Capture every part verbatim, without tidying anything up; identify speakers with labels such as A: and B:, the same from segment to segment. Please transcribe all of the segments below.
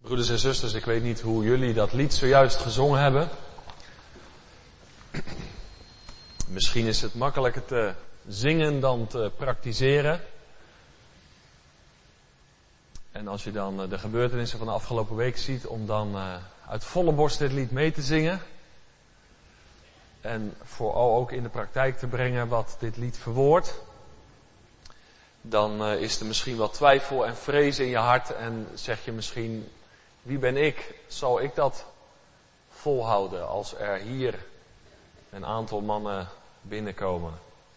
A: Broeders en zusters, ik weet niet hoe jullie dat lied zojuist gezongen hebben. Misschien is het makkelijker te zingen dan te praktiseren. En als je dan de gebeurtenissen van de afgelopen week ziet, om dan uit volle borst dit lied mee te zingen. En vooral ook in de praktijk te brengen wat dit lied verwoordt. Dan is er misschien wat twijfel en vrees in je hart en zeg je misschien, wie ben ik? Zal ik dat volhouden als er hier een aantal mannen binnenkomen?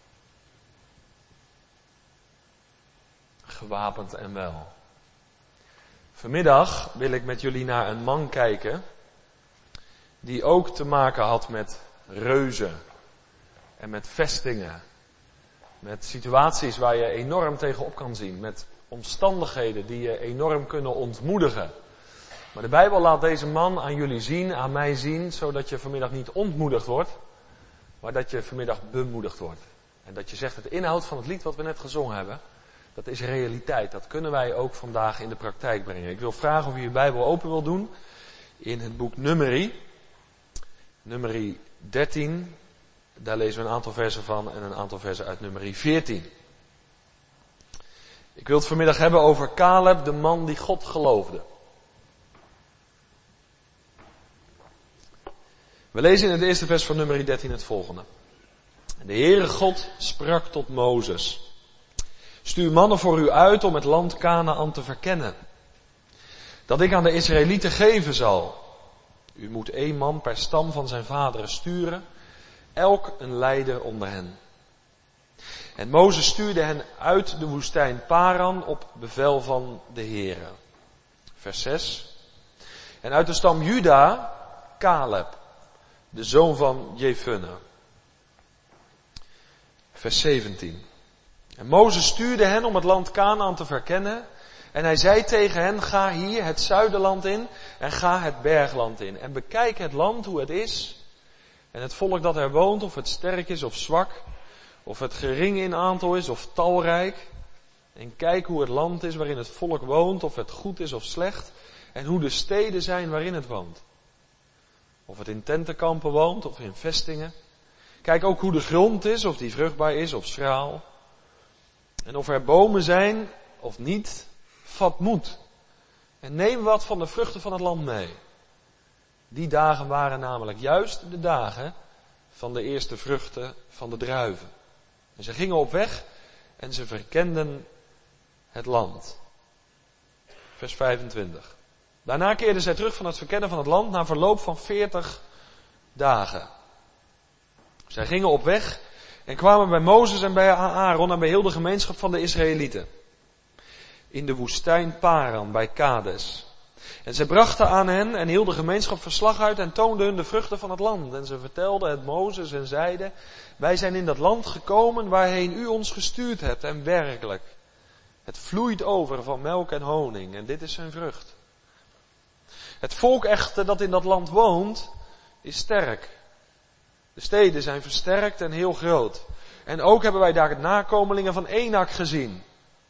A: Gewapend en wel. Vanmiddag wil ik met jullie naar een man kijken die ook te maken had met reuzen en met vestingen. Met situaties waar je enorm tegenop kan zien. Met omstandigheden die je enorm kunnen ontmoedigen. Maar de Bijbel laat deze man aan jullie zien, aan mij zien, zodat je vanmiddag niet ontmoedigd wordt, maar dat je vanmiddag bemoedigd wordt. En dat je zegt, het inhoud van het lied wat we net gezongen hebben, dat is realiteit. Dat kunnen wij ook vandaag in de praktijk brengen. Ik wil vragen of je je Bijbel open wil doen in het boek Numeri. Numeri dertien. Daar lezen we een aantal versen van en een aantal versen uit Numeri veertien. Ik wil het vanmiddag hebben over Caleb, de man die God geloofde. We lezen in het eerste vers van Numeri dertien het volgende. De Heere God sprak tot Mozes. Stuur mannen voor u uit om het land Kanaan te verkennen, dat ik aan de Israëlieten geven zal. U moet één man per stam van zijn vaderen sturen, elk een leider onder hen. En Mozes stuurde hen uit de woestijn Paran op bevel van de Heere. Vers zes. En uit de stam Juda, Caleb, de zoon van Jefunne. Vers zeventien. En Mozes stuurde hen om het land Kanaan te verkennen. En hij zei tegen hen, ga hier het zuiderland in en ga het bergland in. En bekijk het land hoe het is. En het volk dat er woont, of het sterk is of zwak. Of het gering in aantal is of talrijk. En kijk hoe het land is waarin het volk woont, of het goed is of slecht. En hoe de steden zijn waarin het woont. Of het in tentenkampen woont of in vestingen. Kijk ook hoe de grond is, of die vruchtbaar is of schraal. En of er bomen zijn of niet, vat moed. En neem wat van de vruchten van het land mee. Die dagen waren namelijk juist de dagen van de eerste vruchten van de druiven. En ze gingen op weg en ze verkenden het land. Vers vijfentwintig. Daarna keerden zij terug van het verkennen van het land na verloop van veertig dagen. Zij gingen op weg en kwamen bij Mozes en bij Aaron en bij heel de gemeenschap van de Israëlieten. In de woestijn Paran bij Kades. En zij brachten aan hen en heel de gemeenschap verslag uit en toonden hun de vruchten van het land. En ze vertelden het Mozes en zeiden, wij zijn in dat land gekomen waarheen u ons gestuurd hebt. En werkelijk, het vloeit over van melk en honing en dit is zijn vrucht. Het volk echter dat in dat land woont, is sterk. De steden zijn versterkt en heel groot. En ook hebben wij daar nakomelingen van Enak gezien.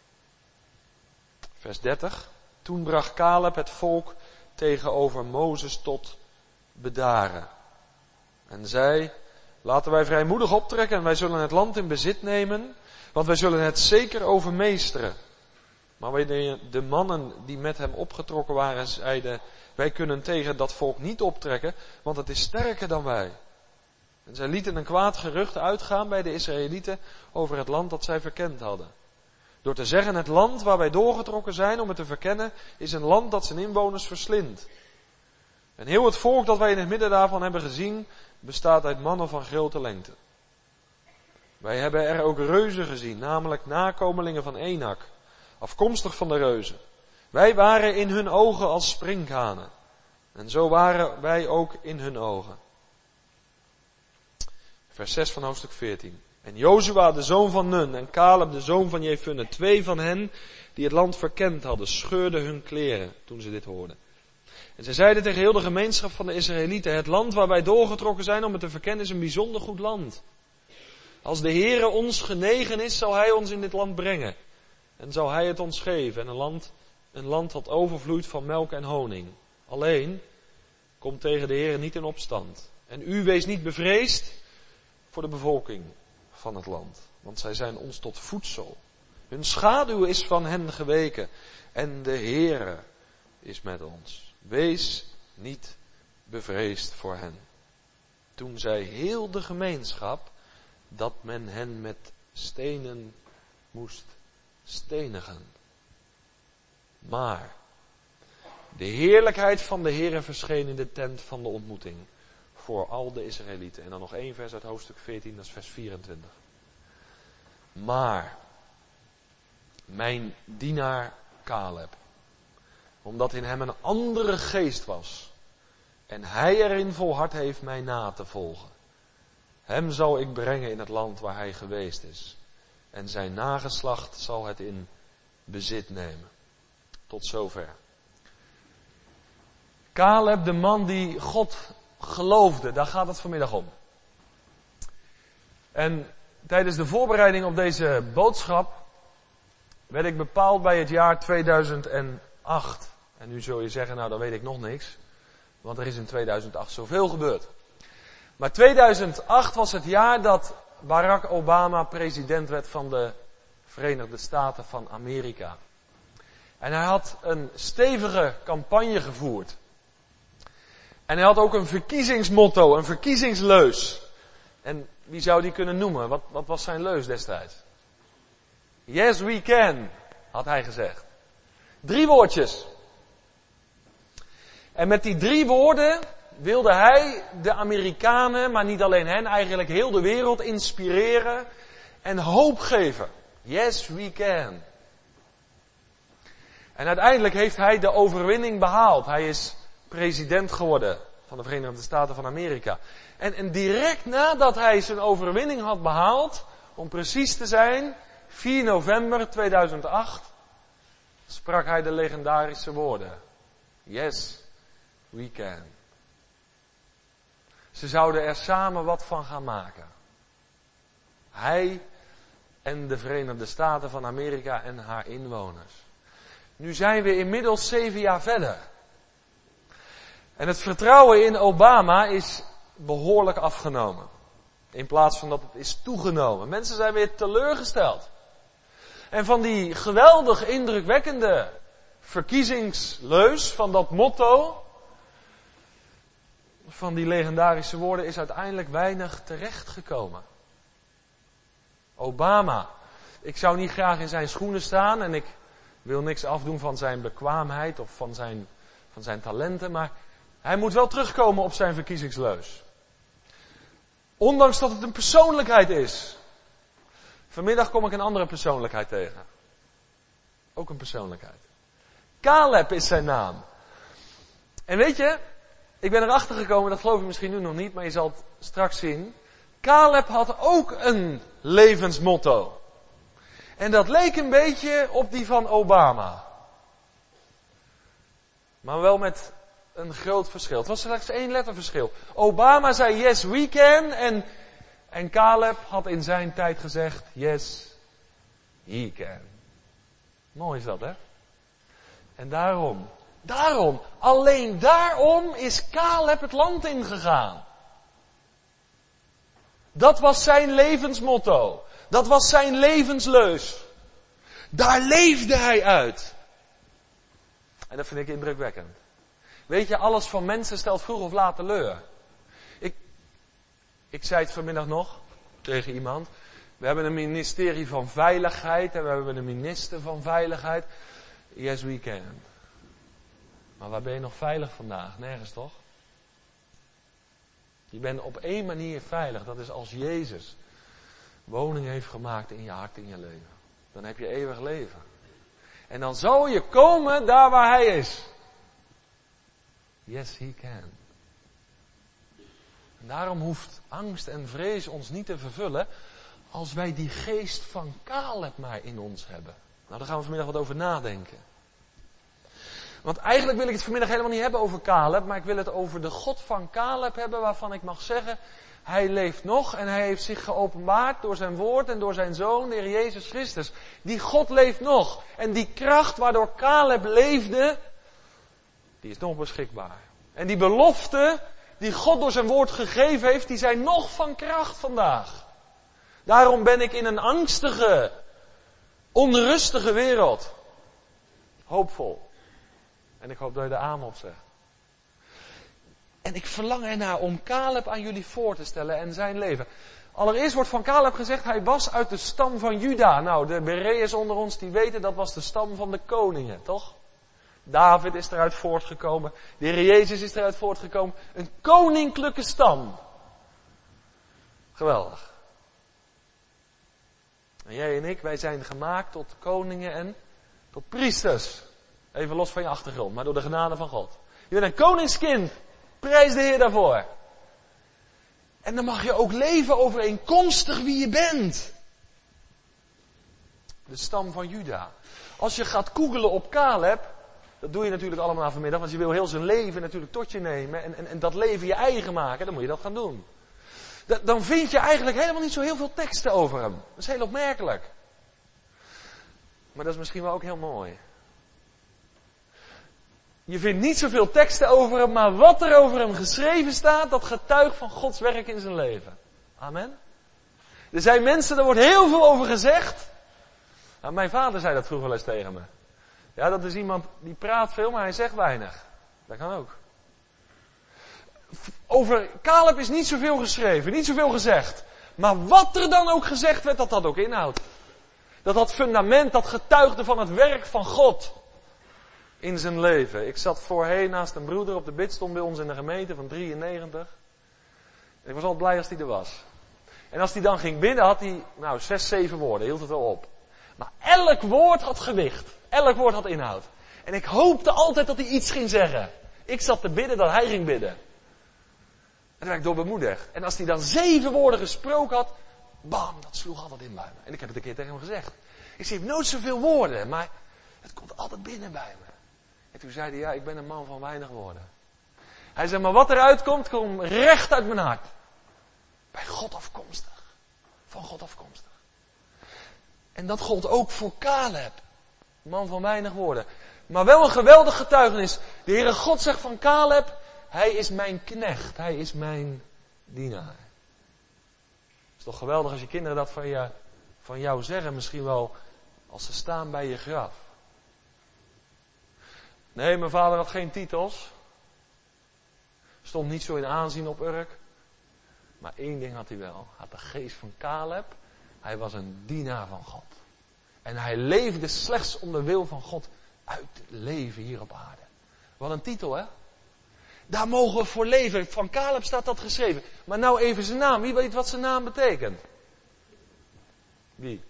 A: Vers dertig. Toen bracht Caleb het volk tegenover Mozes tot bedaren. En zei, laten wij vrijmoedig optrekken en wij zullen het land in bezit nemen, want wij zullen het zeker overmeesteren. Maar wanneer de mannen die met hem opgetrokken waren zeiden, wij kunnen tegen dat volk niet optrekken, want het is sterker dan wij. En zij lieten een kwaad gerucht uitgaan bij de Israëlieten over het land dat zij verkend hadden. Door te zeggen, het land waar wij doorgetrokken zijn om het te verkennen, is een land dat zijn inwoners verslindt. En heel het volk dat wij in het midden daarvan hebben gezien, bestaat uit mannen van grote lengte. Wij hebben er ook reuzen gezien, namelijk nakomelingen van Enak, afkomstig van de reuzen. Wij waren in hun ogen als sprinkhanen. En zo waren wij ook in hun ogen. Vers zes van hoofdstuk veertien. En Jozua de zoon van Nun en Caleb de zoon van Jefunne, twee van hen die het land verkend hadden, scheurden hun kleren toen ze dit hoorden. En zij zeiden tegen heel de gemeenschap van de Israëlieten, het land waar wij doorgetrokken zijn om het te verkennen is een bijzonder goed land. Als de Heere ons genegen is, zal hij ons in dit land brengen. En zal hij het ons geven en een land, een land dat overvloeit van melk en honing. Alleen, kom tegen de Heer niet in opstand. En u wees niet bevreesd voor de bevolking van het land. Want zij zijn ons tot voedsel. Hun schaduw is van hen geweken. En de Heere is met ons. Wees niet bevreesd voor hen. Toen zei heel de gemeenschap dat men hen met stenen moest stenigen. Maar de heerlijkheid van de Heere verscheen in de tent van de ontmoeting voor al de Israëlieten. En dan nog één vers uit hoofdstuk veertien, dat is vers vierentwintig. Maar mijn dienaar Caleb, omdat in hem een andere geest was en hij erin volhard heeft mij na te volgen, hem zal ik brengen in het land waar hij geweest is. En zijn nageslacht zal het in bezit nemen. Tot zover. Caleb, de man die God geloofde, daar gaat het vanmiddag om. En tijdens de voorbereiding op deze boodschap werd ik bepaald bij het jaar tweeduizend acht. En nu zul je zeggen, nou dan weet ik nog niks. Want er is in tweeduizend acht zoveel gebeurd. Maar tweeduizend acht was het jaar dat Barack Obama president werd van de Verenigde Staten van Amerika. En hij had een stevige campagne gevoerd. En hij had ook een verkiezingsmotto, een verkiezingsleus. En wie zou die kunnen noemen? Wat, wat was zijn leus destijds? Yes we can, had hij gezegd. Drie woordjes. En met die drie woorden wilde hij de Amerikanen, maar niet alleen hen, eigenlijk heel de wereld inspireren en hoop geven. Yes we can. En uiteindelijk heeft hij de overwinning behaald. Hij is president geworden van de Verenigde Staten van Amerika. En, en direct nadat hij zijn overwinning had behaald, om precies te zijn, vier november tweeduizend acht, sprak hij de legendarische woorden. Yes, we can. Ze zouden er samen wat van gaan maken. Hij en de Verenigde Staten van Amerika en haar inwoners. Nu zijn we inmiddels zeven jaar verder. En het vertrouwen in Obama is behoorlijk afgenomen. In plaats van dat het is toegenomen. Mensen zijn weer teleurgesteld. En van die geweldig indrukwekkende verkiezingsleus, van dat motto, van die legendarische woorden, is uiteindelijk weinig terechtgekomen. Obama. Ik zou niet graag in zijn schoenen staan en ik wil niks afdoen van zijn bekwaamheid of van zijn, van zijn talenten, maar hij moet wel terugkomen op zijn verkiezingsleus. Ondanks dat het een persoonlijkheid is. Vanmiddag kom ik een andere persoonlijkheid tegen. Ook een persoonlijkheid. Caleb is zijn naam. En weet je, ik ben erachter gekomen, dat geloof ik misschien nu nog niet, maar je zal het straks zien. Caleb had ook een levensmotto. En dat leek een beetje op die van Obama. Maar wel met een groot verschil. Het was slechts één letterverschil. Obama zei yes we can en, en Caleb had in zijn tijd gezegd yes he can. Mooi is dat, hè? En daarom, daarom, alleen daarom is Caleb het land ingegaan. Dat was zijn levensmotto. Dat was zijn levensleus. Daar leefde hij uit. En dat vind ik indrukwekkend. Weet je, alles van mensen stelt vroeg of laat teleur. Ik, ik zei het vanmiddag nog tegen iemand. We hebben een ministerie van Veiligheid en we hebben een minister van Veiligheid. Yes, we can. Maar waar ben je nog veilig vandaag? Nergens toch? Je bent op één manier veilig. Dat is als Jezus woning heeft gemaakt in je hart, in je leven. Dan heb je eeuwig leven. En dan zal je komen daar waar hij is. Yes, he can. En daarom hoeft angst en vrees ons niet te vervullen als wij die geest van Caleb maar in ons hebben. Nou, daar gaan we vanmiddag wat over nadenken. Want eigenlijk wil ik het vanmiddag helemaal niet hebben over Caleb, maar ik wil het over de God van Caleb hebben waarvan ik mag zeggen, Hij leeft nog en hij heeft zich geopenbaard door zijn woord en door zijn zoon, de Heer Jezus Christus. Die God leeft nog. En die kracht waardoor Caleb leefde, die is nog beschikbaar. En die beloften die God door zijn woord gegeven heeft, die zijn nog van kracht vandaag. Daarom ben ik in een angstige, onrustige wereld hoopvol. En ik hoop dat je de amen op zegt. En ik verlang ernaar om Caleb aan jullie voor te stellen en zijn leven. Allereerst wordt van Caleb gezegd, hij was uit de stam van Juda. Nou, de Bereërs onder ons die weten, dat was de stam van de koningen, toch? David is eruit voortgekomen. De Heer Jezus is eruit voortgekomen. Een koninklijke stam. Geweldig. En jij en ik, wij zijn gemaakt tot koningen en tot priesters. Even los van je achtergrond, maar door de genade van God. Je bent een koningskind. Prijs de Heer daarvoor. En dan mag je ook leven overeenkomstig wie je bent. De stam van Juda. Als je gaat googelen op Caleb, dat doe je natuurlijk allemaal vanmiddag, want je wil heel zijn leven natuurlijk tot je nemen en, en, en dat leven je eigen maken, dan moet je dat gaan doen. Da, dan vind je eigenlijk helemaal niet zo heel veel teksten over hem. Dat is heel opmerkelijk. Maar dat is misschien wel ook heel mooi. Je vindt niet zoveel teksten over hem, maar wat er over hem geschreven staat, dat getuigt van Gods werk in zijn leven. Amen. Er zijn mensen, daar wordt heel veel over gezegd. Nou, mijn vader zei dat vroeger wel eens tegen me. Ja, dat is iemand die praat veel, maar hij zegt weinig. Dat kan ook. Over Caleb is niet zoveel geschreven, niet zoveel gezegd. Maar wat er dan ook gezegd werd, dat had ook inhoud. Dat had fundament, dat getuigde van het werk van God in zijn leven. Ik zat voorheen naast een broeder op de bidstond bij ons in de gemeente van drieënnegentig. En ik was altijd blij als hij er was. En als hij dan ging bidden, had hij, nou, zes, zeven woorden, hield het wel op. Maar elk woord had gewicht. Elk woord had inhoud. En ik hoopte altijd dat hij iets ging zeggen. Ik zat te bidden dat hij ging bidden. En toen werd ik door bemoedigd. En als hij dan zeven woorden gesproken had, bam, dat sloeg altijd in bij me. En ik heb het een keer tegen hem gezegd. Ik zeg, ik heb nooit zoveel woorden, maar het komt altijd binnen bij me. En toen zei hij, ja, ik ben een man van weinig woorden. Hij zei, maar wat eruit komt, komt recht uit mijn hart. Bij God afkomstig. Van God afkomstig. En dat gold ook voor Caleb. Man van weinig woorden. Maar wel een geweldig getuigenis. De Heere God zegt van Caleb, hij is mijn knecht. Hij is mijn dienaar. Het is toch geweldig als je kinderen dat van, je, van jou zeggen. Misschien wel als ze staan bij je graf. Nee, mijn vader had geen titels. Stond niet zo in aanzien op Urk. Maar één ding had hij wel. Hij had de geest van Caleb. Hij was een dienaar van God. En hij leefde slechts om de wil van God uit te leven hier op aarde. Wat een titel, hè? Daar mogen we voor leven. Van Caleb staat dat geschreven. Maar nou even zijn naam. Wie weet wat zijn naam betekent? Wie?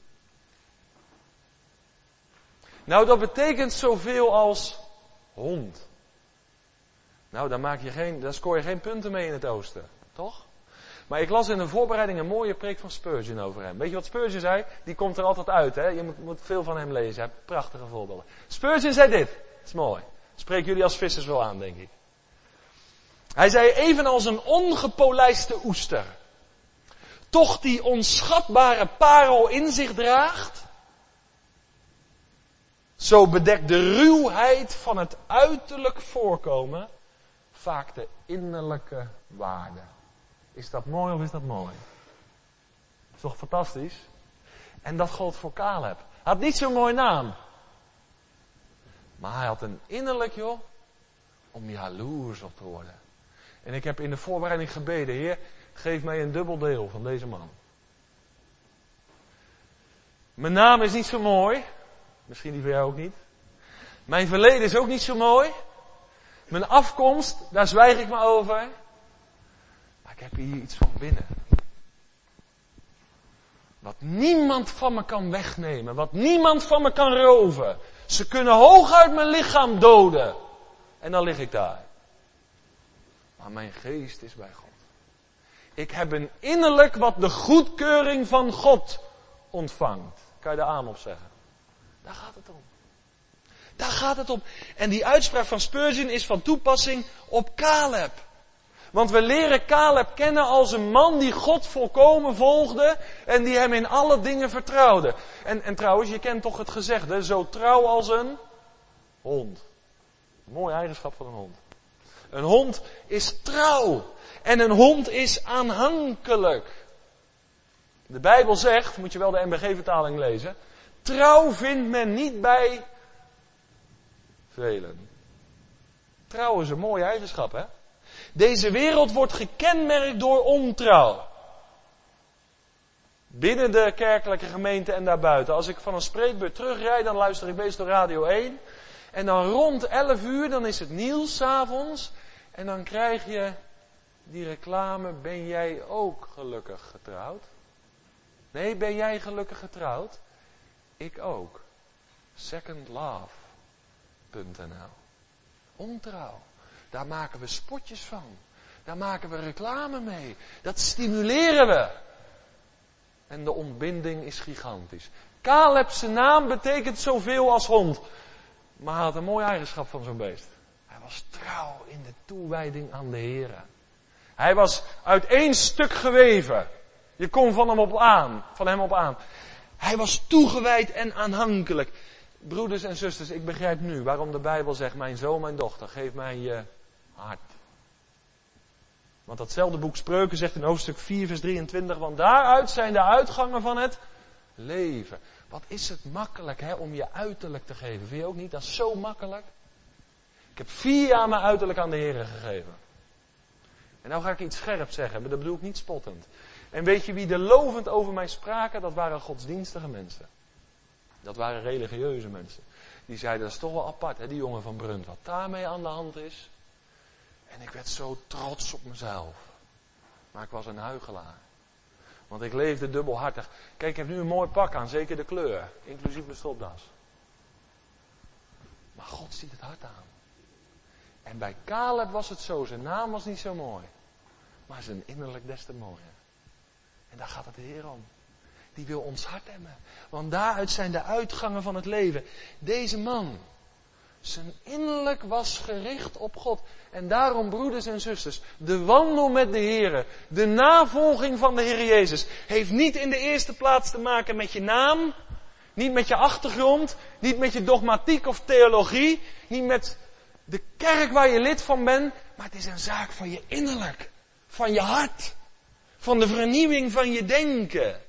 A: Nou, dat betekent zoveel als hond. Nou, daar maak je geen, daar scoor je geen punten mee in het oosten. Toch? Maar ik las in de voorbereiding een mooie preek van Spurgeon over hem. Weet je wat Spurgeon zei? Die komt er altijd uit, hè? Je moet, moet veel van hem lezen. Hij heeft prachtige voorbeelden. Spurgeon zei dit. Dat is mooi. Spreek jullie als vissers wel aan, denk ik. Hij zei, evenals een ongepolijste oester, toch die onschatbare parel in zich draagt, zo bedekt de ruwheid van het uiterlijk voorkomen vaak de innerlijke waarde. Is dat mooi of is dat mooi? Is toch fantastisch? En dat gold voor Caleb. Hij had niet zo'n mooie naam. Maar hij had een innerlijk, joh, om jaloers op te worden. En ik heb in de voorbereiding gebeden, Heer, geef mij een dubbel deel van deze man. Mijn naam is niet zo mooi. Misschien die van jou ook niet. Mijn verleden is ook niet zo mooi. Mijn afkomst, daar zwijg ik maar over. Maar ik heb hier iets van binnen. Wat niemand van me kan wegnemen. Wat niemand van me kan roven. Ze kunnen hooguit mijn lichaam doden. En dan lig ik daar. Maar mijn geest is bij God. Ik heb een innerlijk wat de goedkeuring van God ontvangt. Kan je daar aan op zeggen? Daar gaat het om. Daar gaat het om. En die uitspraak van Spurgeon is van toepassing op Caleb. Want we leren Caleb kennen als een man die God volkomen volgde en die hem in alle dingen vertrouwde. En, en trouwens, je kent toch het gezegde, zo trouw als een hond. Een mooie eigenschap van een hond. Een hond is trouw en een hond is aanhankelijk. De Bijbel zegt, moet je wel de N B G-vertaling lezen, trouw vindt men niet bij velen. Trouw is een mooie eigenschap, hè? Deze wereld wordt gekenmerkt door ontrouw. Binnen de kerkelijke gemeente en daarbuiten. Als ik van een spreekbeurt terugrijd, dan luister ik meestal Radio één. En dan rond elf uur, dan is het nieuws 's avonds. En dan krijg je die reclame, ben jij ook gelukkig getrouwd? Nee, ben jij gelukkig getrouwd? Ik ook. second love punt n l. Ontrouw. Daar maken we spotjes van. Daar maken we reclame mee. Dat stimuleren we. En de ontbinding is gigantisch. Caleb's naam betekent zoveel als hond. Maar hij had een mooie eigenschap van zo'n beest. Hij was trouw in de toewijding aan de Heer. Hij was uit één stuk geweven. Je kon van hem op aan. Van hem op aan. Hij was toegewijd en aanhankelijk. Broeders en zusters, ik begrijp nu waarom de Bijbel zegt, mijn zoon, mijn dochter, geef mij je hart. Want datzelfde boek Spreuken zegt in hoofdstuk vier vers drieëntwintig, want daaruit zijn de uitgangen van het leven. Wat is het makkelijk, hè, om je uiterlijk te geven. Vind je ook niet? Dat is zo makkelijk. Ik heb vier jaar mijn uiterlijk aan de Heer gegeven. En nou ga ik iets scherps zeggen, maar dat bedoel ik niet spottend. En weet je wie er lovend over mij spraken? Dat waren godsdienstige mensen. Dat waren religieuze mensen. Die zeiden, dat is toch wel apart, hè, die jongen van Brunt, wat daarmee aan de hand is. En ik werd zo trots op mezelf. Maar ik was een huichelaar. Want ik leefde dubbelhartig. Kijk, ik heb nu een mooi pak aan, zeker de kleur. Inclusief mijn stropdas. Maar God ziet het hart aan. En bij Caleb was het zo, zijn naam was niet zo mooi. Maar zijn innerlijk des te mooier. En daar gaat het de Heer om. Die wil ons hart hebben. Want daaruit zijn de uitgangen van het leven. Deze man, zijn innerlijk was gericht op God. En daarom, broeders en zusters, de wandel met de Heer, de navolging van de Heer Jezus, heeft niet in de eerste plaats te maken met je naam, niet met je achtergrond, niet met je dogmatiek of theologie, niet met de kerk waar je lid van bent, maar het is een zaak van je innerlijk, van je hart, van de vernieuwing van je denken.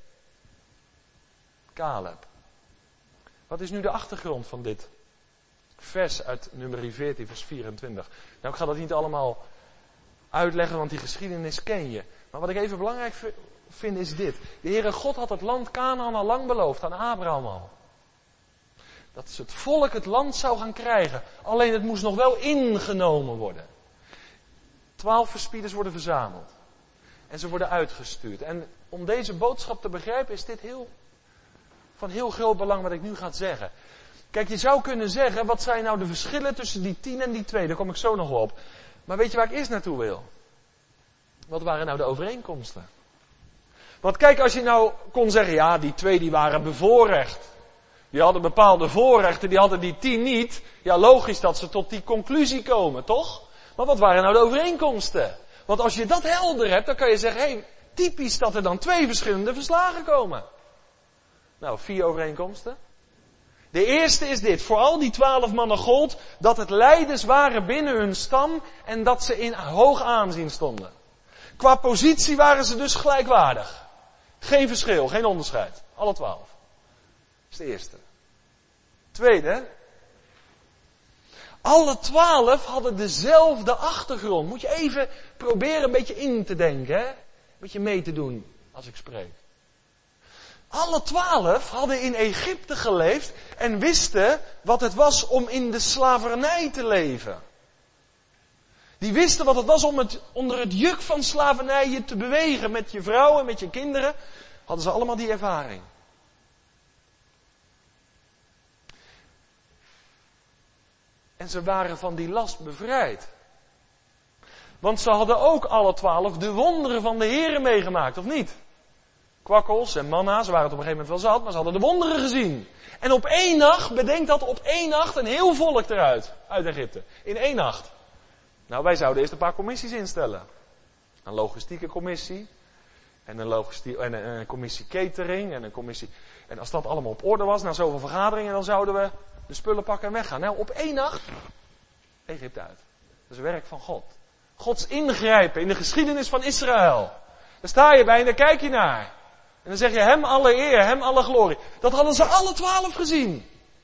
A: Caleb. Wat is nu de achtergrond van dit vers uit Numeri veertien, vers vierentwintig? Nou, ik ga dat niet allemaal uitleggen, want die geschiedenis ken je. Maar wat ik even belangrijk vind is dit. De Heere God had het land Kanaan al lang beloofd, aan Abraham al. Dat het volk het land zou gaan krijgen. Alleen het moest nog wel ingenomen worden. Twaalf verspieders worden verzameld. En ze worden uitgestuurd. En om deze boodschap te begrijpen is dit heel, van heel groot belang wat ik nu ga zeggen. Kijk, je zou kunnen zeggen, wat zijn nou de verschillen tussen die tien en die twee? Daar kom ik zo nog wel op. Maar weet je waar ik eerst naartoe wil? Wat waren nou de overeenkomsten? Want kijk, als je nou kon zeggen, ja, die twee die waren bevoorrecht. Die hadden bepaalde voorrechten, die hadden die tien niet. Ja, logisch dat ze tot die conclusie komen, toch? Maar wat waren nou de overeenkomsten? Want als je dat helder hebt, dan kan je zeggen, hé, hey, typisch dat er dan twee verschillende verslagen komen. Nou, vier overeenkomsten. De eerste is dit, voor al die twaalf mannen gold dat het leiders waren binnen hun stam en dat ze in hoog aanzien stonden. Qua positie waren ze dus gelijkwaardig. Geen verschil, geen onderscheid. Alle twaalf. Dat is de eerste. Tweede. Alle twaalf hadden dezelfde achtergrond. Moet je even proberen een beetje in te denken, hè? Een beetje mee te doen als ik spreek. Alle twaalf hadden in Egypte geleefd en wisten wat het was om in de slavernij te leven. Die wisten wat het was om het, onder het juk van slavernij je te bewegen met je vrouwen, met je kinderen. Hadden ze allemaal die ervaring. En ze waren van die last bevrijd. Want ze hadden ook alle twaalf de wonderen van de Here meegemaakt, of niet? Kwakkels en manna, ze waren het op een gegeven moment wel zat, maar ze hadden de wonderen gezien. En op één nacht, bedenk dat, op één nacht een heel volk eruit, uit Egypte. In één nacht. Nou, wij zouden eerst een paar commissies instellen. Een logistieke commissie. En een, logistie- en een, een commissie catering. En een commissie... En als dat allemaal op orde was, na zoveel vergaderingen, dan zouden we de spullen pakken en weggaan. Nou, op één nacht, Egypte uit. Dat is het werk van God. Gods ingrijpen in de geschiedenis van Israël. Daar sta je bij en daar kijk je naar. En dan zeg je, hem alle eer, hem alle glorie. Dat hadden ze alle twaalf gezien.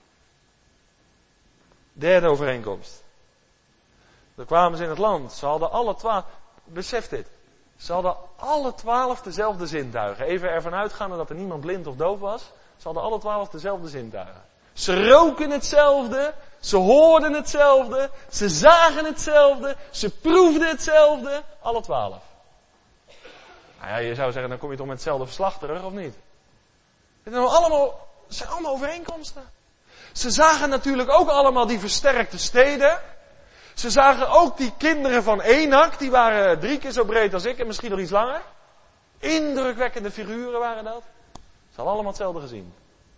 A: Derde overeenkomst. Dan kwamen ze in het land. Ze hadden alle twaalf, besef dit. Ze hadden alle twaalf dezelfde zintuigen. Even ervan uitgaande dat er niemand blind of doof was. Ze hadden alle twaalf dezelfde zintuigen. Ze roken hetzelfde. Ze hoorden hetzelfde. Ze zagen hetzelfde. Ze proefden hetzelfde. Alle twaalf. Nou ja, je zou zeggen, dan kom je toch met hetzelfde verslag terug, of niet? Het zijn allemaal, het zijn allemaal overeenkomsten. Ze zagen natuurlijk ook allemaal die versterkte steden. Ze zagen ook die kinderen van Enak, die waren drie keer zo breed als ik en misschien nog iets langer. Indrukwekkende figuren waren dat. Ze hadden allemaal hetzelfde gezien.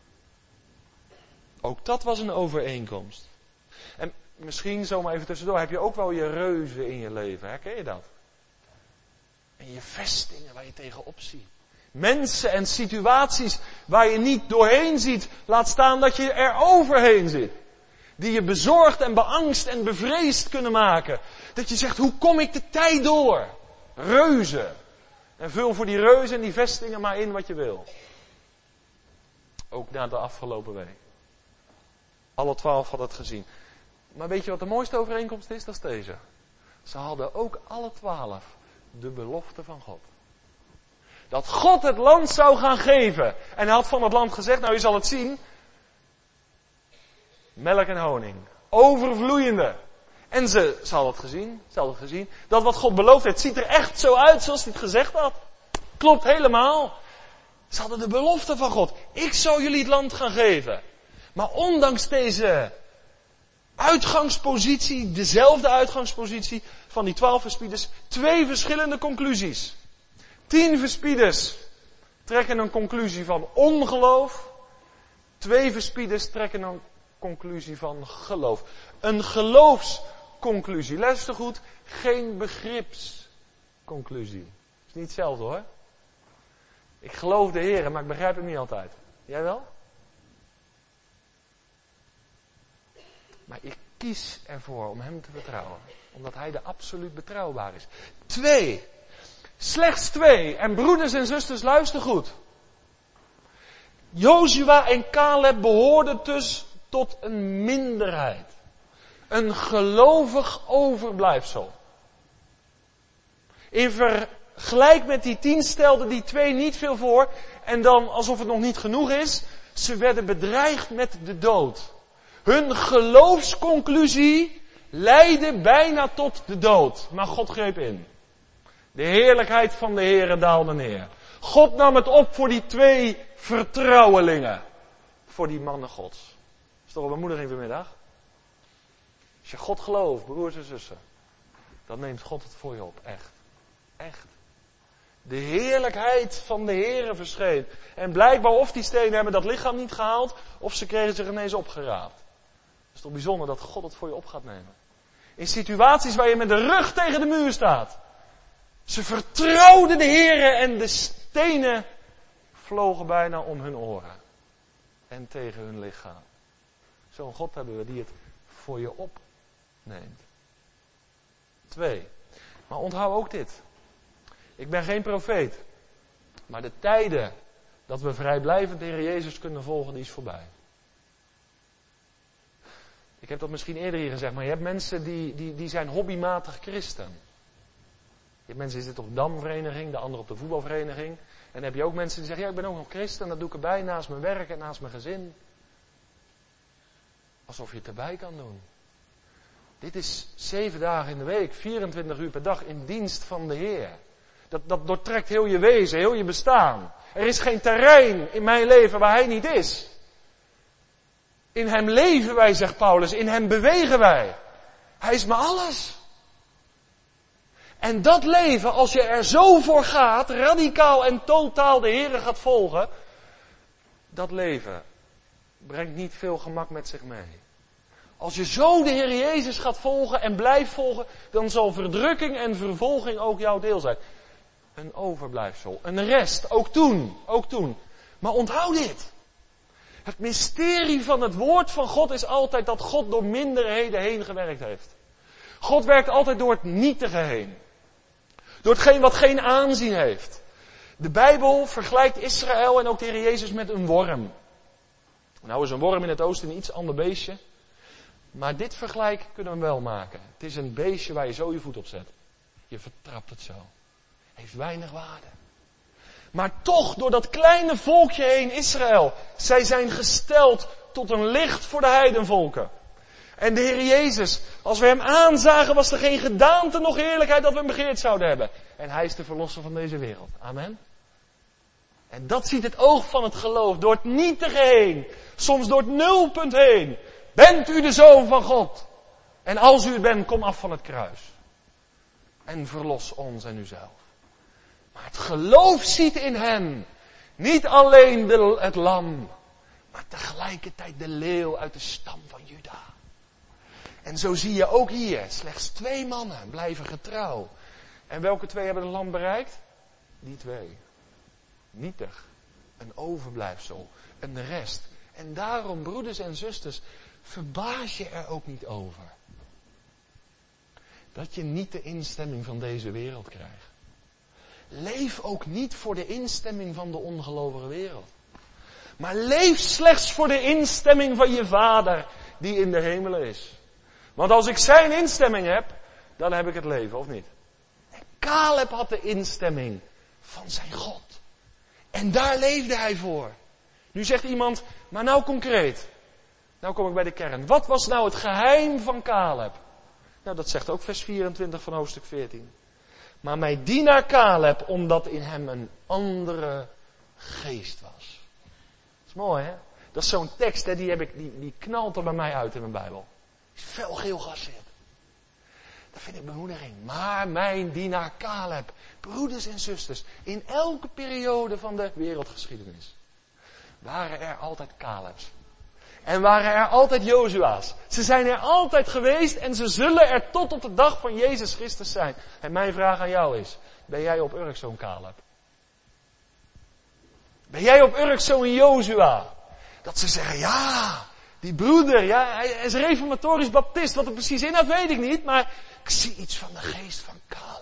A: Ook dat was een overeenkomst. En misschien, zomaar even tussendoor, heb je ook wel je reuzen in je leven. Herken je dat? En je vestingen waar je tegenop ziet. Mensen en situaties waar je niet doorheen ziet. Laat staan dat je er overheen zit. Die je bezorgd en beangst en bevreesd kunnen maken. Dat je zegt, hoe kom ik de tijd door? Reuzen. En vul voor die reuzen en die vestingen maar in wat je wil. Ook na de afgelopen week. Alle twaalf hadden het gezien. Maar weet je wat de mooiste overeenkomst is? Dat is deze. Ze hadden ook alle twaalf de belofte van God. Dat God het land zou gaan geven. En hij had van het land gezegd, nou je zal het zien. Melk en honing. Overvloeiende. En ze, ze hadden het gezien. Ze hadden het gezien. Dat wat God beloofd heeft, ziet er echt zo uit zoals hij het gezegd had. Klopt helemaal. Ze hadden de belofte van God. Ik zal jullie het land gaan geven. Maar ondanks deze uitgangspositie, dezelfde uitgangspositie van die twaalf verspieders, twee verschillende conclusies. Tien verspieders trekken een conclusie van ongeloof. Twee verspieders trekken een conclusie van geloof. Een geloofsconclusie. Luister goed, geen begripsconclusie. Dat is niet hetzelfde hoor. Ik geloof de Heer, maar ik begrijp hem niet altijd. Jij wel? Maar ik kies ervoor om hem te vertrouwen. Omdat hij de absoluut betrouwbaar is. Twee. Slechts twee. En broeders en zusters, luister goed. Jozua en Caleb behoorden dus tot een minderheid. Een gelovig overblijfsel. In vergelijk met die tien stelden die twee niet veel voor. En dan, alsof het nog niet genoeg is, ze werden bedreigd met de dood. Hun geloofsconclusie leidde bijna tot de dood. Maar God greep in. De heerlijkheid van de Heere daalde neer. God nam het op voor die twee vertrouwelingen. Voor die mannen Gods. Dat is toch een bemoediging vanmiddag? Als je God gelooft, broers en zussen, dan neemt God het voor je op. Echt. Echt. De heerlijkheid van de Heere verscheen. En blijkbaar of die stenen hebben dat lichaam niet gehaald, of ze kregen zich ineens opgeraapt. Het is toch bijzonder dat God het voor je op gaat nemen. In situaties waar je met de rug tegen de muur staat. Ze vertrouwden de Heere en de stenen vlogen bijna om hun oren. En tegen hun lichaam. Zo'n God hebben we die het voor je opneemt. Twee. Maar onthoud ook dit. Ik ben geen profeet. Maar de tijden dat we vrijblijvend de Heer Jezus kunnen volgen, die is voorbij. Ik heb dat misschien eerder hier gezegd, maar je hebt mensen die, die, die zijn hobbymatig christen. Je hebt mensen die zitten op de damvereniging, de anderen op de voetbalvereniging. En dan heb je ook mensen die zeggen, ja ik ben ook nog christen, dat doe ik erbij naast mijn werk en naast mijn gezin. Alsof je het erbij kan doen. Dit is zeven dagen in de week, vierentwintig uur per dag in dienst van de Heer. Dat, dat doortrekt heel je wezen, heel je bestaan. Er is geen terrein in mijn leven waar Hij niet is. In Hem leven wij, zegt Paulus, in Hem bewegen wij. Hij is maar alles. En dat leven, als je er zo voor gaat, radicaal en totaal de Heere gaat volgen, dat leven brengt niet veel gemak met zich mee. Als je zo de Heer Jezus gaat volgen en blijft volgen, dan zal verdrukking en vervolging ook jouw deel zijn. Een overblijfsel, een rest, ook toen, ook toen. Maar onthoud dit. Het mysterie van het woord van God is altijd dat God door minderheden heen gewerkt heeft. God werkt altijd door het nietige heen. Door hetgeen wat geen aanzien heeft. De Bijbel vergelijkt Israël en ook de Heer Jezus met een worm. Nou is een worm in het oosten een iets ander beestje. Maar dit vergelijk kunnen we wel maken. Het is een beestje waar je zo je voet op zet. Je vertrapt het zo. Heeft weinig waarde. Maar toch, door dat kleine volkje heen, Israël, zij zijn gesteld tot een licht voor de heidenvolken. En de Heer Jezus, als we hem aanzagen, was er geen gedaante nog heerlijkheid dat we hem begeerd zouden hebben. En hij is de verlosser van deze wereld. Amen. En dat ziet het oog van het geloof, door het nietige heen, soms door het nulpunt heen. Bent u de Zoon van God? En als u het bent, kom af van het kruis. En verlos ons en uzelf. Maar het geloof ziet in hem niet alleen de, het lam, maar tegelijkertijd de leeuw uit de stam van Juda. En zo zie je ook hier, slechts twee mannen blijven getrouw. En welke twee hebben de lam bereikt? Die twee. Nietig. Een overblijfsel. Een rest. En daarom, broeders en zusters, verbaas je er ook niet over. Dat je niet de instemming van deze wereld krijgt. Leef ook niet voor de instemming van de ongelovige wereld. Maar leef slechts voor de instemming van je Vader die in de hemelen is. Want als ik zijn instemming heb, dan heb ik het leven, of niet? En Caleb had de instemming van zijn God. En daar leefde hij voor. Nu zegt iemand, maar nou concreet. Nou kom ik bij de kern. Wat was nou het geheim van Caleb? Nou, dat zegt ook vers vierentwintig van hoofdstuk veertien. Maar mijn dienaar Caleb, omdat in hem een andere geest was. Dat is mooi, hè? Dat is zo'n tekst, hè, die, heb ik, die, die knalt er bij mij uit in mijn Bijbel. Die is felgeel geasseerd. Dat vind ik bemoediging. Maar mijn dienaar Caleb, broeders en zusters, in elke periode van de wereldgeschiedenis waren er altijd Calebs. En waren er altijd Jozua's. Ze zijn er altijd geweest en ze zullen er tot op de dag van Jezus Christus zijn. En mijn vraag aan jou is, ben jij op Urk zo'n Caleb? Ben jij op Urk zo'n Jozua? Dat ze zeggen, ja, die broeder, ja, hij is reformatorisch baptist. Wat er precies inhoudt weet ik niet, maar ik zie iets van de geest van Caleb.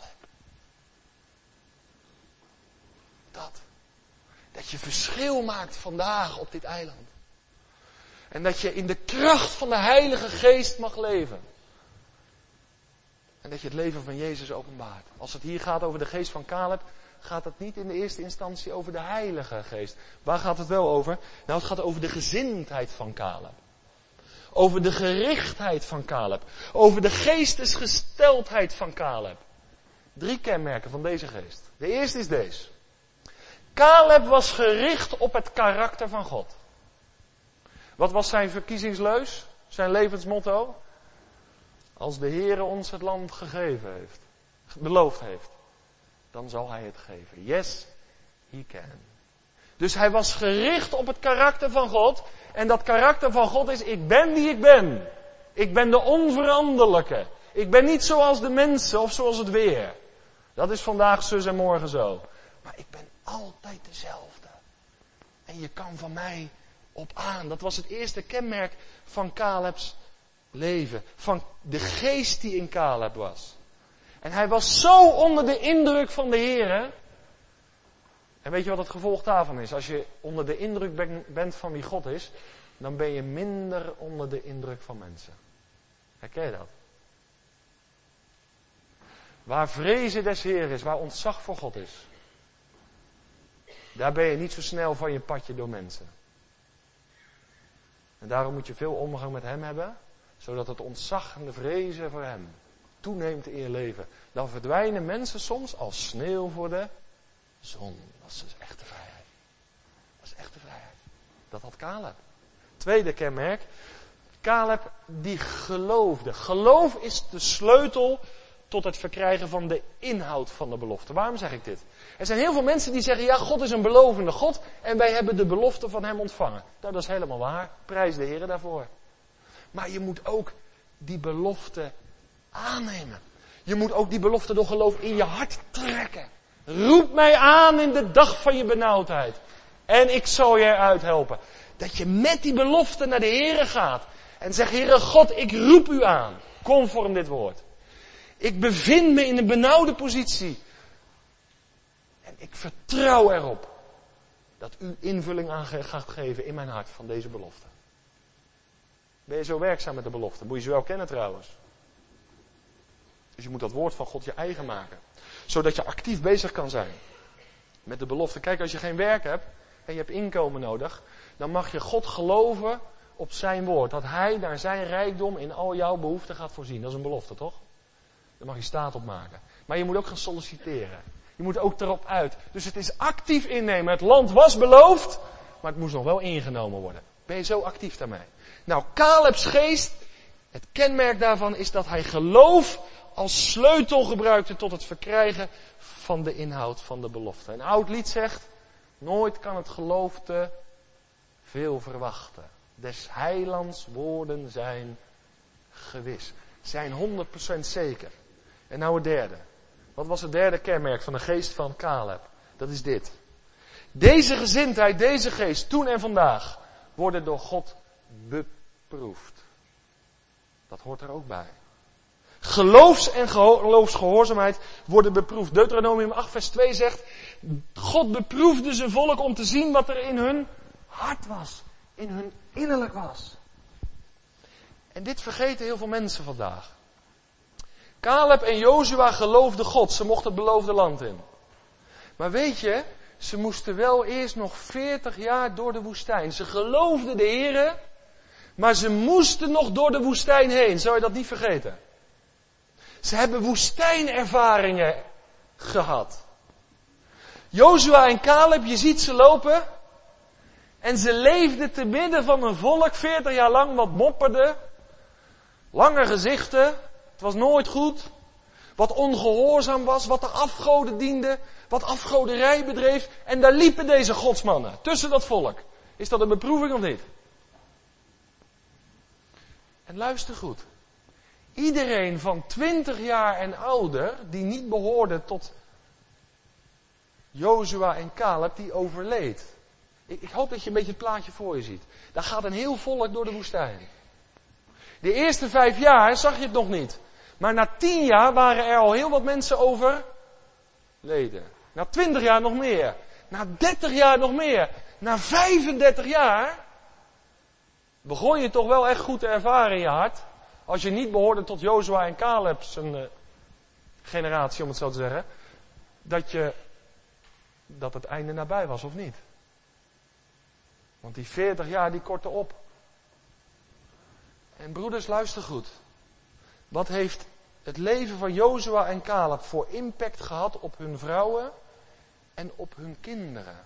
A: Dat. Dat je verschil maakt vandaag op dit eiland. En dat je in de kracht van de Heilige Geest mag leven. En dat je het leven van Jezus openbaart. Als het hier gaat over de geest van Caleb, gaat het niet in de eerste instantie over de Heilige Geest. Waar gaat het wel over? Nou, het gaat over de gezindheid van Caleb. Over de gerichtheid van Caleb. Over de geestesgesteldheid van Caleb. Drie kenmerken van deze geest. De eerste is deze. Caleb was gericht op het karakter van God. Wat was zijn verkiezingsleus? Zijn levensmotto? Als de Heere ons het land gegeven heeft, beloofd heeft, dan zal hij het geven. Yes, he can. Dus hij was gericht op het karakter van God. En dat karakter van God is, ik ben die ik ben. Ik ben de onveranderlijke. Ik ben niet zoals de mensen of zoals het weer. Dat is vandaag zus en morgen zo. Maar ik ben altijd dezelfde. En je kan van mij op aan. Dat was het eerste kenmerk van Calebs leven. Van de geest die in Caleb was. En hij was zo onder de indruk van de Heer. En weet je wat het gevolg daarvan is? Als je onder de indruk bent van wie God is, dan ben je minder onder de indruk van mensen. Herken je dat? Waar vrezen des Heer is, waar ontzag voor God is, daar ben je niet zo snel van je padje door mensen. En daarom moet je veel omgang met hem hebben, zodat het ontzag en de vrezen voor hem toeneemt in je leven. Dan verdwijnen mensen soms als sneeuw voor de zon. Dat is dus echte vrijheid. Dat is echte vrijheid. Dat had Caleb. Tweede kenmerk. Caleb die geloofde. Geloof is de sleutel tot het verkrijgen van de inhoud van de belofte. Waarom zeg ik dit? Er zijn heel veel mensen die zeggen, ja, God is een belovende God en wij hebben de belofte van hem ontvangen. Nou, dat is helemaal waar. Prijs de Heer daarvoor.
B: Maar je moet ook die belofte aannemen. Je moet ook die belofte door geloof in je hart trekken. Roep mij aan in de dag van je benauwdheid. En ik zal je eruit helpen. Dat je met die belofte naar de Heere gaat. En zegt, Heere God, ik roep u aan. Conform dit woord. Ik bevind me in een benauwde positie. En ik vertrouw erop. Dat u invulling aan gaat geven in mijn hart van deze belofte. Ben je zo werkzaam met de belofte? Moet je ze wel kennen trouwens. Dus je moet dat woord van God je eigen maken. Zodat je actief bezig kan zijn. Met de belofte. Kijk, als je geen werk hebt. En je hebt inkomen nodig. Dan mag je God geloven op zijn woord. Dat hij naar zijn rijkdom in al jouw behoeften gaat voorzien. Dat is een belofte, toch? Daar mag je staat op maken. Maar je moet ook gaan solliciteren. Je moet ook erop uit. Dus het is actief innemen. Het land was beloofd. Maar het moest nog wel ingenomen worden. Ben je zo actief daarmee? Nou, Calebs geest. Het kenmerk daarvan is dat hij geloof als sleutel gebruikte tot het verkrijgen van de inhoud van de belofte. Een oud lied zegt, nooit kan het geloof te veel verwachten. Des heilands woorden zijn gewis. Zijn honderd procent zeker. En nou het derde. Wat was het derde kenmerk van de geest van Caleb? Dat is dit. Deze gezindheid, deze geest, toen en vandaag, worden door God beproefd. Dat hoort er ook bij. Geloofs- en geloofsgehoorzaamheid worden beproefd. Deuteronomium acht vers twee zegt, God beproefde zijn volk om te zien wat er in hun hart was. In hun innerlijk was. En dit vergeten heel veel mensen vandaag. Caleb en Jozua geloofden God. Ze mochten het beloofde land in. Maar weet je, ze moesten wel eerst nog veertig jaar door de woestijn. Ze geloofden de Heere, maar ze moesten nog door de woestijn heen. Zou je dat niet vergeten? Ze hebben woestijnervaringen gehad. Jozua en Caleb, je ziet ze lopen. En ze leefden te midden van een volk veertig jaar lang wat mopperde. Lange gezichten. Het was nooit goed. Wat ongehoorzaam was. Wat de afgoden diende. Wat afgoderij bedreef. En daar liepen deze godsmannen. Tussen dat volk. Is dat een beproeving of niet? En luister goed. Iedereen van twintig jaar en ouder. Die niet behoorde tot Jozua en Caleb. Die overleed. Ik, ik hoop dat je een beetje het plaatje voor je ziet. Daar gaat een heel volk door de woestijn. De eerste vijf jaar zag je het nog niet. Maar na tien jaar waren er al heel wat mensen overleden. Na twintig jaar nog meer. Na dertig jaar nog meer. Na vijfendertig jaar begon je toch wel echt goed te ervaren in je hart. Als je niet behoorde tot Jozua en Caleb zijn uh, generatie, om het zo te zeggen. Dat je, dat het einde nabij was of niet. Want die veertig jaar die korten op. En broeders, luister goed. Wat heeft het leven van Jozua en Caleb voor impact gehad op hun vrouwen en op hun kinderen?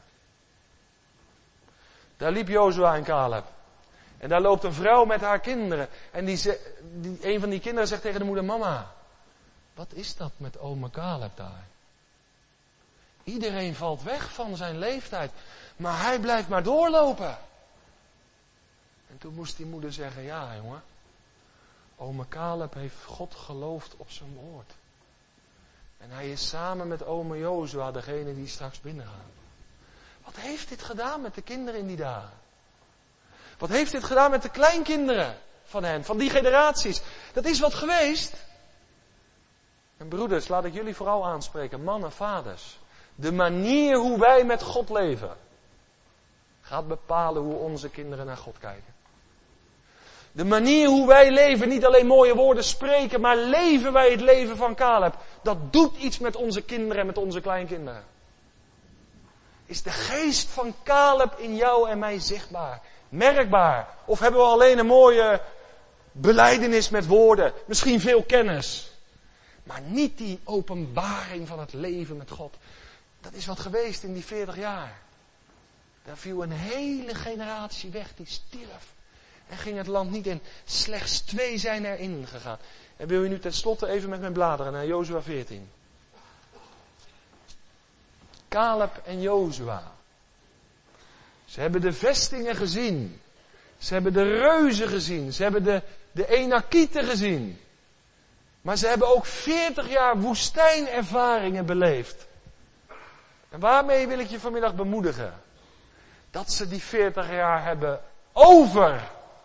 B: Daar liep Jozua en Caleb. En daar loopt een vrouw met haar kinderen. En die, ze, die, een van die kinderen zegt tegen de moeder, mama, wat is dat met ome Caleb daar? Iedereen valt weg van zijn leeftijd. Maar hij blijft maar doorlopen. En toen moest die moeder zeggen, ja jongen. Ome Caleb heeft God geloofd op zijn woord. En hij is samen met ome Jozua degene die straks binnengaan. Wat heeft dit gedaan met de kinderen in die dagen? Wat heeft dit gedaan met de kleinkinderen van hen, van die generaties? Dat is wat geweest. En broeders, laat ik jullie vooral aanspreken, mannen, vaders. De manier hoe wij met God leven gaat bepalen hoe onze kinderen naar God kijken. De manier hoe wij leven, niet alleen mooie woorden spreken, maar leven wij het leven van Caleb. Dat doet iets met onze kinderen en met onze kleinkinderen. Is de geest van Caleb in jou en mij zichtbaar, merkbaar? Of hebben we alleen een mooie belijdenis met woorden, misschien veel kennis, maar niet die openbaring van het leven met God? Dat is wat geweest in die veertig jaar. Daar viel een hele generatie weg, die stierf. En ging het land niet in. Slechts twee zijn erin gegaan. En wil je nu tenslotte even met mijn bladeren naar Jozua veertien. Caleb en Jozua. Ze hebben de vestingen gezien. Ze hebben de reuzen gezien. Ze hebben de, de Enakieten gezien. Maar ze hebben ook veertig jaar woestijnervaringen beleefd. En waarmee wil ik je vanmiddag bemoedigen? Dat ze die veertig jaar hebben overleefd.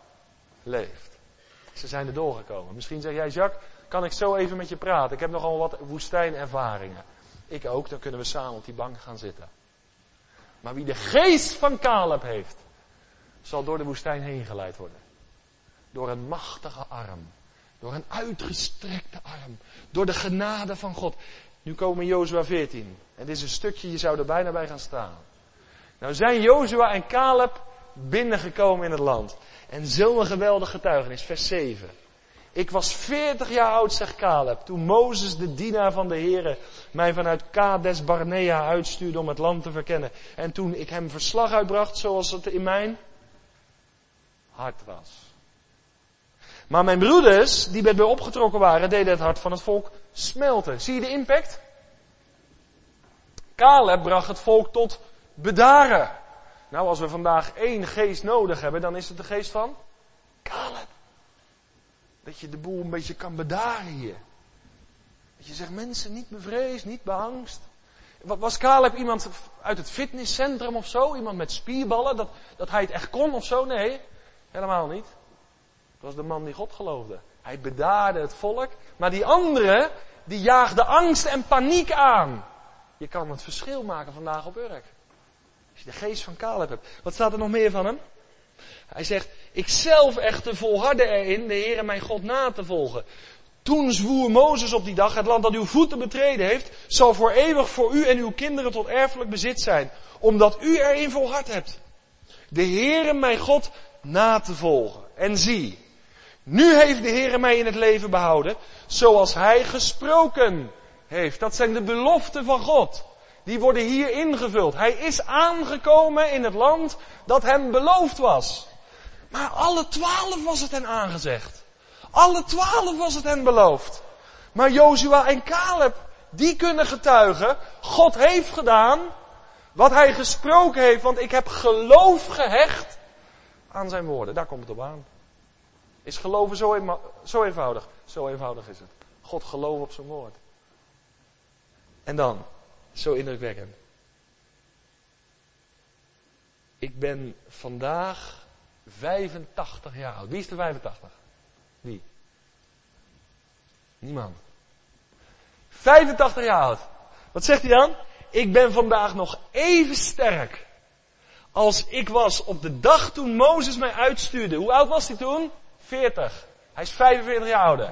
B: Ze zijn er doorgekomen. Misschien zeg jij, Jacques, kan ik zo even met je praten? Ik heb nogal wat woestijnervaringen. Ik ook, dan kunnen we samen op die bank gaan zitten. Maar wie de geest van Caleb heeft, zal door de woestijn heen geleid worden. Door een machtige arm. Door een uitgestrekte arm. Door de genade van God. Nu komen we in Jozua veertien. En dit is een stukje, je zou er bijna bij gaan staan. Nou zijn Jozua en Caleb binnengekomen in het land. En zo'n geweldig getuigenis, vers zeven. Ik was veertig jaar oud, zegt Caleb, toen Mozes, de dienaar van de Heere, mij vanuit Kades Barnea uitstuurde om het land te verkennen. En toen ik hem verslag uitbracht, zoals het in mijn hart was. Maar mijn broeders, die met mij opgetrokken waren, deden het hart van het volk smelten. Zie je de impact? Caleb bracht het volk tot bedaren. Nou, als we vandaag één geest nodig hebben, dan is het de geest van Caleb. Dat je de boel een beetje kan bedaren hier. Dat je zegt, mensen, niet bevreesd, niet beangst. Was Caleb iemand uit het fitnesscentrum of zo? Iemand met spierballen, dat, dat hij het echt kon of zo? Nee, helemaal niet. Het was de man die God geloofde. Hij bedaarde het volk. Maar die andere, die jaagde angst en paniek aan. Je kan het verschil maken vandaag op Urk. Als je de geest van Caleb hebt. Wat staat er nog meer van hem? Hij zegt, ik zelf echter volhardde erin de Heere mijn God na te volgen. Toen zwoer Mozes op die dag, het land dat uw voeten betreden heeft, zal voor eeuwig voor u en uw kinderen tot erfelijk bezit zijn. Omdat u erin volhard hebt. De Heere mijn God na te volgen. En zie, nu heeft de Heere mij in het leven behouden, zoals hij gesproken heeft. Dat zijn de beloften van God. Die worden hier ingevuld. Hij is aangekomen in het land dat hem beloofd was. Maar alle twaalf was het hen aangezegd. Alle twaalf was het hen beloofd. Maar Jozua en Caleb, die kunnen getuigen, God heeft gedaan wat hij gesproken heeft. Want ik heb geloof gehecht aan zijn woorden. Daar komt het op aan. Is geloven zo, eenma- zo eenvoudig? Zo eenvoudig is het. God gelooft op zijn woord. En dan, zo indrukwekkend. Ik ben vandaag vijfentachtig jaar oud. Wie is er vijfentachtig? Wie? Niemand. vijfentachtig jaar oud. Wat zegt hij dan? Ik ben vandaag nog even sterk als ik was op de dag toen Mozes mij uitstuurde. Hoe oud was hij toen? veertig. Hij is vijfenveertig jaar ouder.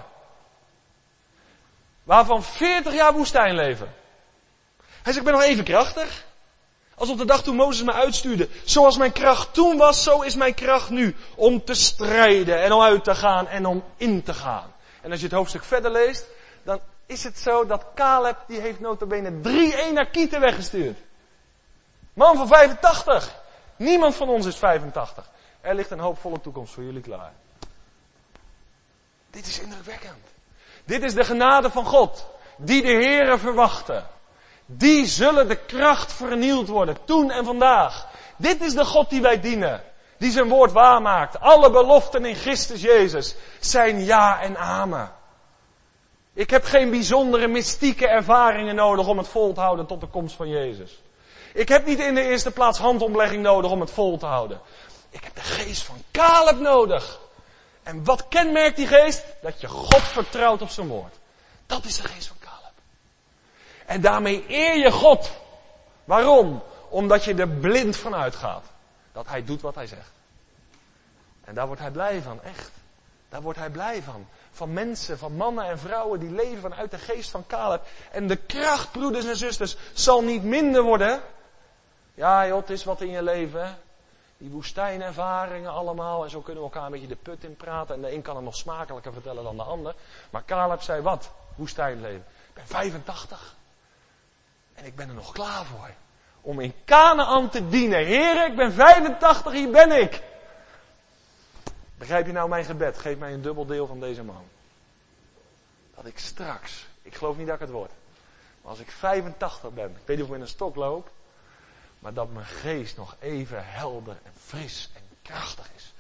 B: Waarvan veertig jaar woestijnleven. Hij zegt, ik ben nog even krachtig. Als op de dag toen Mozes me uitstuurde. Zoals mijn kracht toen was, zo is mijn kracht nu. Om te strijden en om uit te gaan en om in te gaan. En als je het hoofdstuk verder leest, dan is het zo dat Caleb, die heeft nota bene drie Enakieten weggestuurd. Man van vijfentachtig. Niemand van ons is vijfentachtig. Er ligt een hoopvolle toekomst voor jullie klaar. Dit is indrukwekkend. Dit is de genade van God. Die de Heere verwachten. Die zullen de kracht vernield worden. Toen en vandaag. Dit is de God die wij dienen. Die zijn woord waarmaakt. Alle beloften in Christus Jezus zijn ja en amen. Ik heb geen bijzondere mystieke ervaringen nodig om het vol te houden tot de komst van Jezus. Ik heb niet in de eerste plaats handomlegging nodig om het vol te houden. Ik heb de geest van Caleb nodig. En wat kenmerkt die geest? Dat je God vertrouwt op zijn woord. Dat is de geest van Caleb. En daarmee eer je God. Waarom? Omdat je er blind van uitgaat. Dat hij doet wat hij zegt. En daar wordt hij blij van, echt. Daar wordt hij blij van. Van mensen, van mannen en vrouwen die leven vanuit de geest van Caleb. En de kracht, broeders en zusters, zal niet minder worden. Ja joh, het is wat in je leven, hè. Die woestijnervaringen allemaal. En zo kunnen we elkaar een beetje de put in praten. En de een kan het nog smakelijker vertellen dan de ander. Maar Caleb zei wat? Woestijnleven. Ik ben vijfentachtig. En ik ben er nog klaar voor. Om in Kanaan te dienen. Heer, ik ben vijfentachtig, hier ben ik. Begrijp je nou mijn gebed? Geef mij een dubbel deel van deze man. Dat ik straks, ik geloof niet dat ik het word. Maar als ik vijfentachtig ben, ik weet niet of ik met een stok loop. Maar dat mijn geest nog even helder en fris en krachtig is.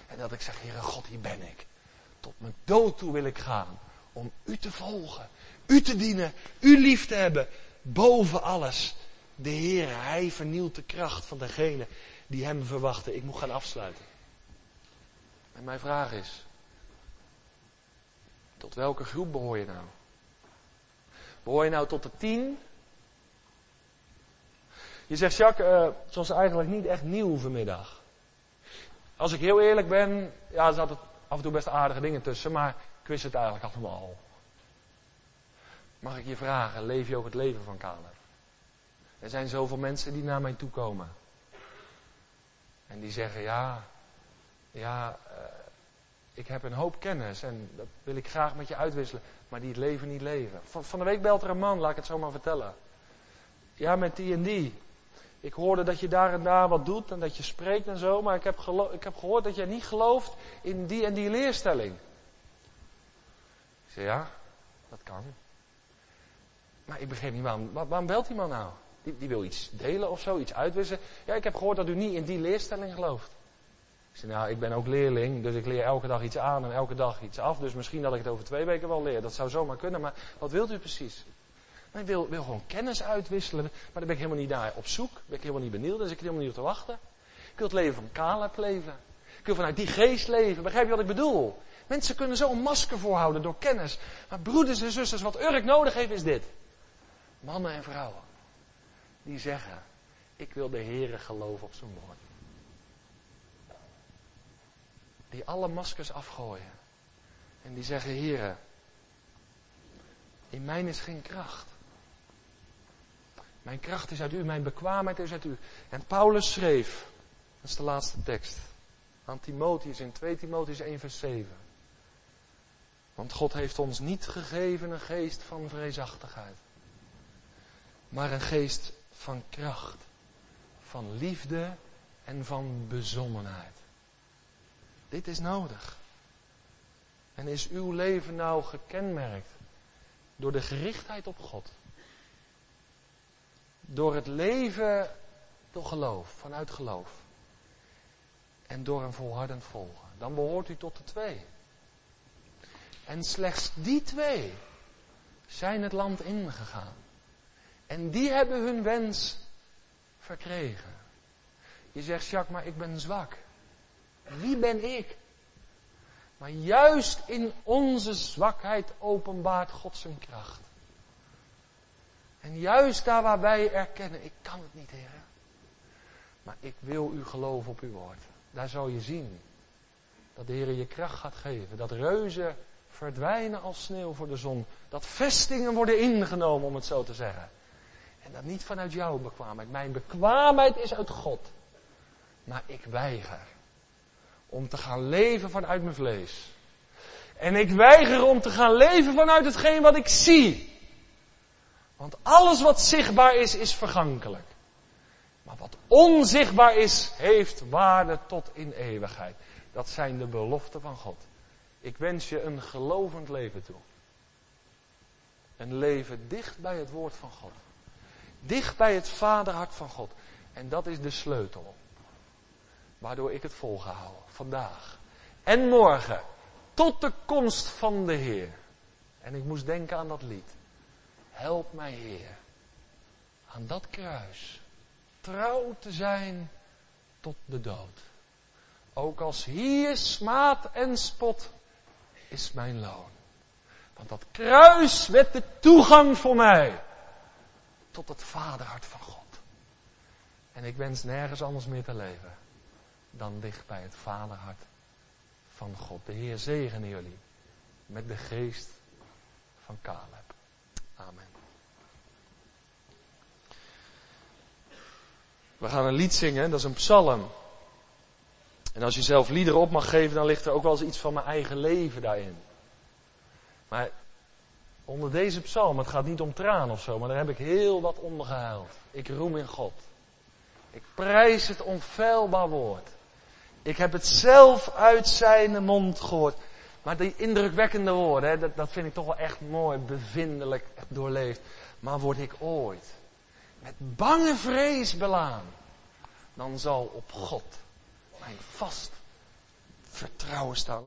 B: En dat ik zeg, Heere God, hier ben ik. Tot mijn dood toe wil ik gaan. Om u te volgen. U te dienen. U lief te hebben. Boven alles. De Heere, Hij vernielt de kracht van degene die Hem verwachten. Ik moet gaan afsluiten. En mijn vraag is. Tot welke groep behoor je nou? Behoor je nou tot de tien? Je zegt, Jacques, uh, het was eigenlijk niet echt nieuw vanmiddag. Als ik heel eerlijk ben, ja, er zaten af en toe best aardige dingen tussen, maar ik wist het eigenlijk allemaal al. Mag ik je vragen, leef je ook het leven van Caleb? Er zijn zoveel mensen die naar mij toe komen. En die zeggen, ja, ja, uh, ik heb een hoop kennis en dat wil ik graag met je uitwisselen, maar die het leven niet leven. Van, van de week belt er een man, laat ik het zo maar vertellen. Ja, met die en die. Ik hoorde dat je daar en daar wat doet en dat je spreekt en zo, maar ik heb, gelo- ik heb gehoord dat jij niet gelooft in die en die leerstelling. Ik zei, ja, dat kan. Maar ik begreep niet, waarom, waarom belt die man nou? Die, die wil iets delen of zo, iets uitwisselen. Ja, ik heb gehoord dat u niet in die leerstelling gelooft. Ik zei, nou, ik ben ook leerling, dus ik leer elke dag iets aan en elke dag iets af. Dus misschien dat ik het over twee weken wel leer. Dat zou zomaar kunnen, maar wat wilt u precies? Maar ik wil, wil gewoon kennis uitwisselen. Maar daar ben ik helemaal niet naar op zoek. Ben ik helemaal niet benieuwd, dus ik helemaal niet op te wachten. Ik wil het leven van Caleb leven. Ik wil vanuit die geest leven. Begrijp je wat ik bedoel? Mensen kunnen zo een masker voorhouden door kennis. Maar broeders en zusters, wat Urk nodig heeft is dit. Mannen en vrouwen. Die zeggen, ik wil de Heere geloven op zijn woord. Die alle maskers afgooien. En die zeggen, Heere, in mij is geen kracht. Mijn kracht is uit u, mijn bekwaamheid is uit u. En Paulus schreef, dat is de laatste tekst, aan Timotheus in twee Timotheus één vers zeven. Want God heeft ons niet gegeven een geest van vreesachtigheid. Maar een geest van kracht, van liefde en van bezonnenheid. Dit is nodig. En is uw leven nou gekenmerkt door de gerichtheid op God? Door het leven door geloof, vanuit geloof. En door een volhardend volgen. Dan behoort u tot de twee. En slechts die twee zijn het land ingegaan. En die hebben hun wens verkregen. Je zegt, Jacques, maar ik ben zwak. Wie ben ik? Maar juist in onze zwakheid openbaart God zijn kracht. En juist daar waar wij erkennen, ik kan het niet, Heer. Maar ik wil u geloven op uw woord. Daar zal je zien dat de Heer je kracht gaat geven. Dat reuzen verdwijnen als sneeuw voor de zon. Dat vestingen worden ingenomen, om het zo te zeggen. En dat niet vanuit jouw bekwaamheid. Mijn bekwaamheid is uit God. Maar ik weiger om te gaan leven vanuit mijn vlees. En ik weiger om te gaan leven vanuit hetgeen wat ik zie. Want alles wat zichtbaar is, is vergankelijk. Maar wat onzichtbaar is, heeft waarde tot in eeuwigheid. Dat zijn de beloften van God. Ik wens je een gelovend leven toe. Een leven dicht bij het woord van God. Dicht bij het vaderhart van God. En dat is de sleutel. Waardoor ik het volgehouden. Vandaag. En morgen. Tot de komst van de Heer. En ik moest denken aan dat lied. Help mij, Heer. Aan dat kruis. Trouw te zijn tot de dood. Ook als hier smaad en spot is mijn loon. Want dat kruis werd de toegang voor mij. Tot het vaderhart van God. En ik wens nergens anders meer te leven. Dan dicht bij het vaderhart van God. De Heer zegene jullie. Met de geest van Caleb. Amen. We gaan een lied zingen, dat is een psalm. En als je zelf liederen op mag geven, dan ligt er ook wel eens iets van mijn eigen leven daarin. Maar onder deze psalm, het gaat niet om tranen of zo, maar daar heb ik heel wat onder gehuild. Ik roem in God. Ik prijs het onfeilbaar woord. Ik heb het zelf uit zijn mond gehoord. Maar die indrukwekkende woorden, hè, dat, dat vind ik toch wel echt mooi, bevindelijk, echt doorleefd. Maar word ik ooit met bange vrees belaan, dan zal op God mijn vast vertrouwen staan.